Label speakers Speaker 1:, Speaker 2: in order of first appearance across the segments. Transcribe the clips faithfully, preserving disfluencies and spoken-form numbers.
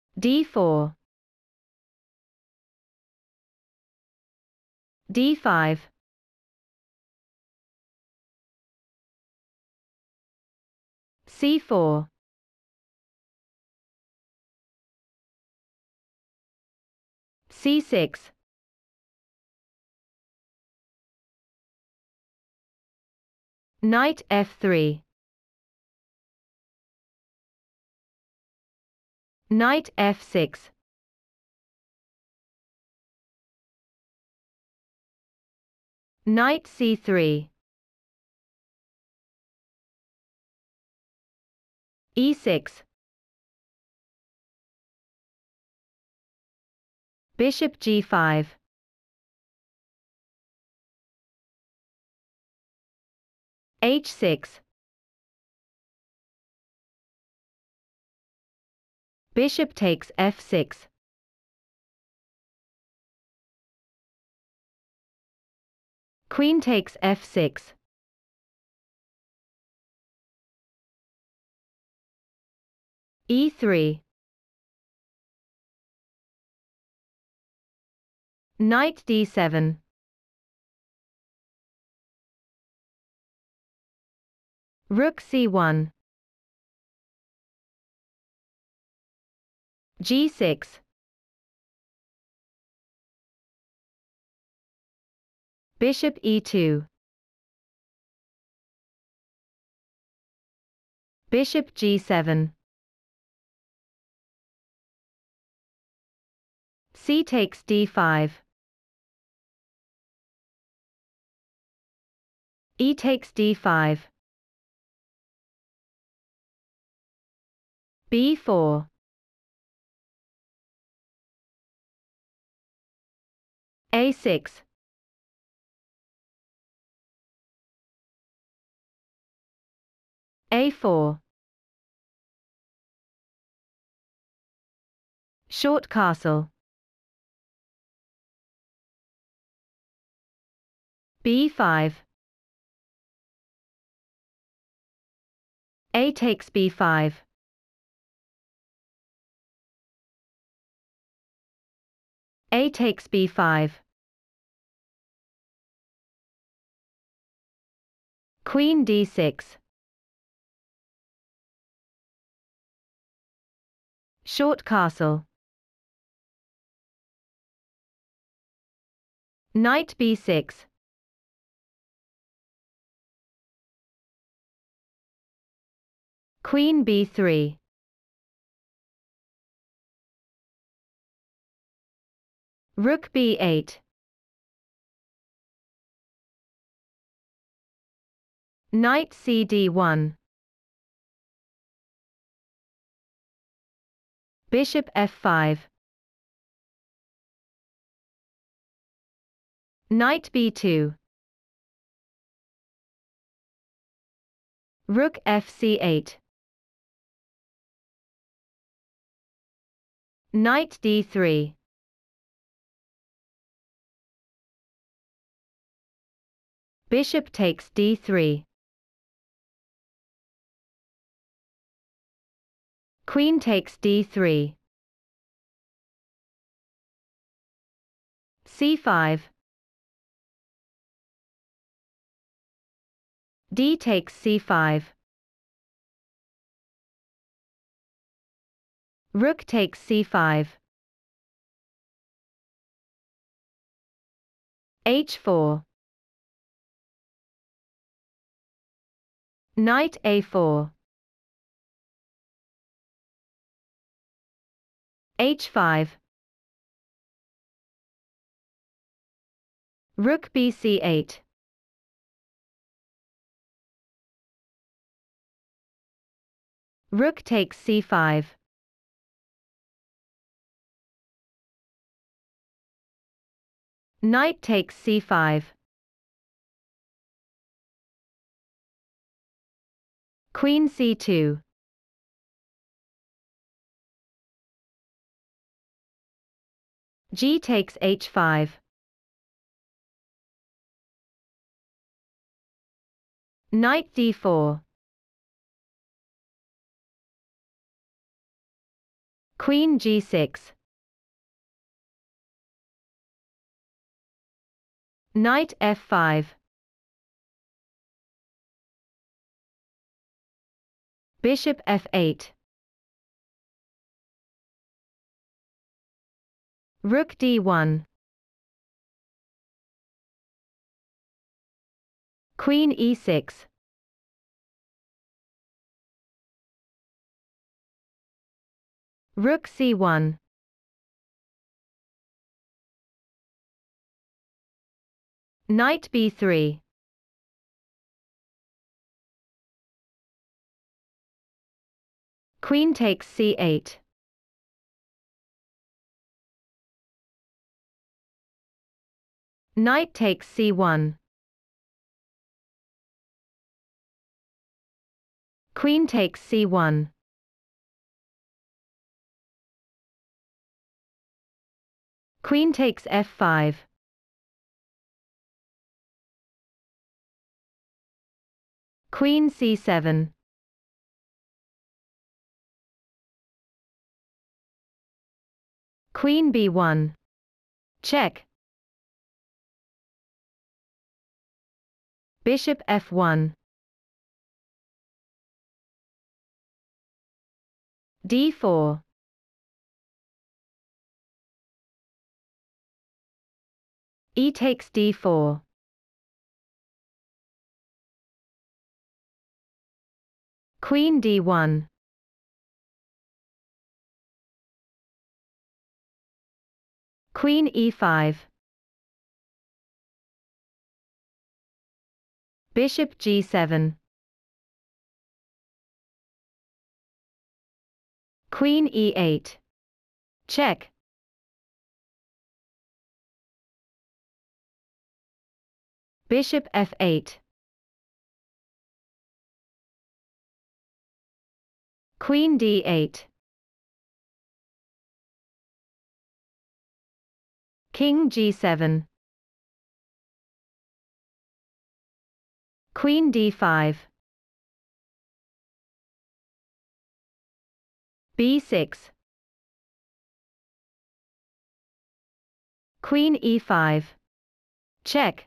Speaker 1: d four, d five, c four, c six, knight f three, knight f six, knight c three, e six, bishop g five, h six, bishop takes f six, queen takes f six, e three, knight d seven, rook c one, g six, bishop e two, bishop g seven, c takes d five, e takes d five, b four, a six, a four, short castle, b five, a takes b five, a takes b five, queen d six, short castle, knight b six, queen b three, rook b eight, knight c d one, bishop f five, knight b two, rook f c eight, knight d three, bishop takes d three, queen takes d three, c five, d takes c five, rook takes c five, h four, knight a four, h five, rook b c eight, rook takes c five, knight takes c five, queen c two, g takes h five, knight d four, Queen G six. Knight F five. Bishop F eight. Rook D one. Queen E six. Rook C one. Knight B three. Queen takes C eight. Knight takes C one. Queen takes C one. Queen takes F five. Queen C seven. Queen B one. Check. Bishop F one. D four. E takes D four. Queen D one. Queen E five. Bishop G seven. Queen E eight. Check. Bishop F eight. Queen D eight. King G seven. Queen D five. B six. Queen E five. Check.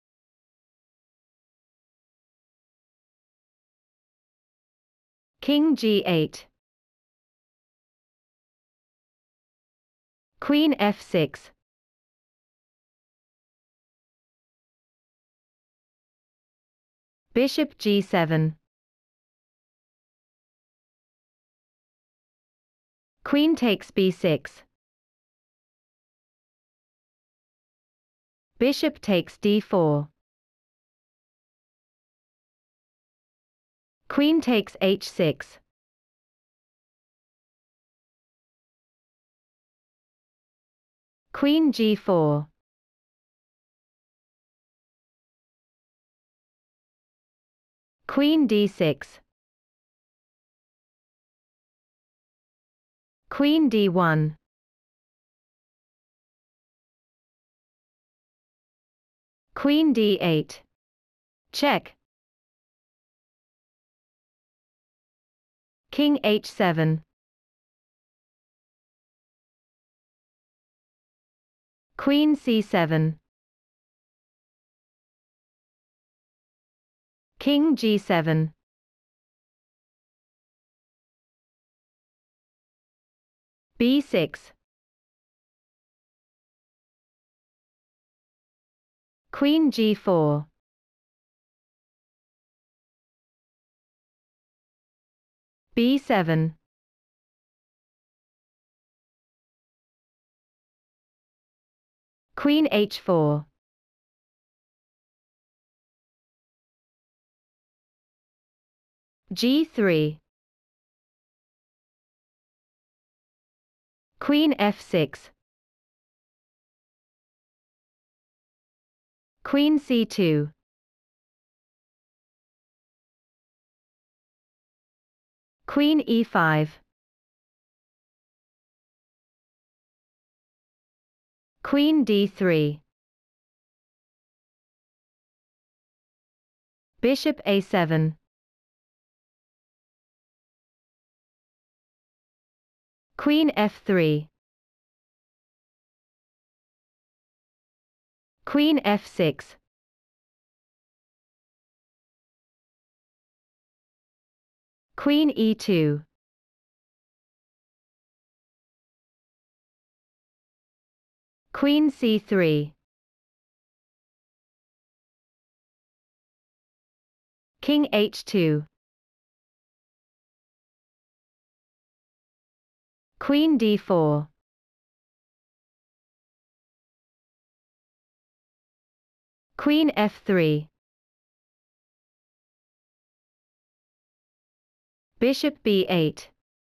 Speaker 1: King G eight. Queen F six. Bishop G seven. Queen takes B six. Bishop takes D four. Queen takes H six. Queen G four. Queen D six. Queen D one. Queen D eight. Check. King H seven. Queen C seven. King G seven. B six. Queen G four. B seven. Queen H four. G three. Queen F six. Queen C two. Queen E five. Queen D three. Bishop A seven. Queen f three. Queen f six. Queen e two. Queen c three. King h two. Queen d four. Queen f three. Bishop b eight.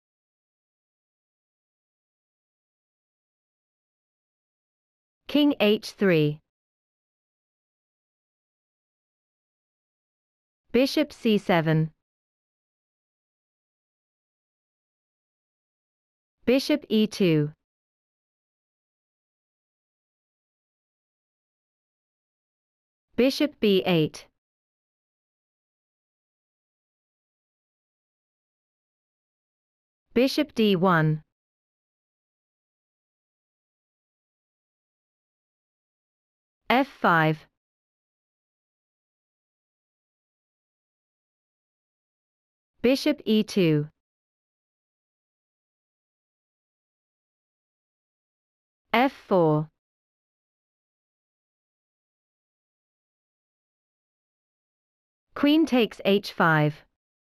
Speaker 1: King h three. Bishop c seven. Bishop e two. Bishop b eight. Bishop d one. f five. Bishop e two. f four. Queen takes h five.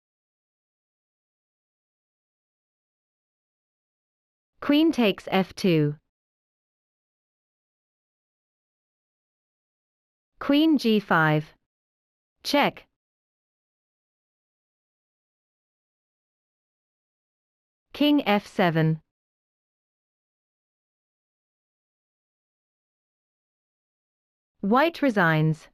Speaker 1: Queen takes f two. Queen g five. Check. King f seven. White resigns.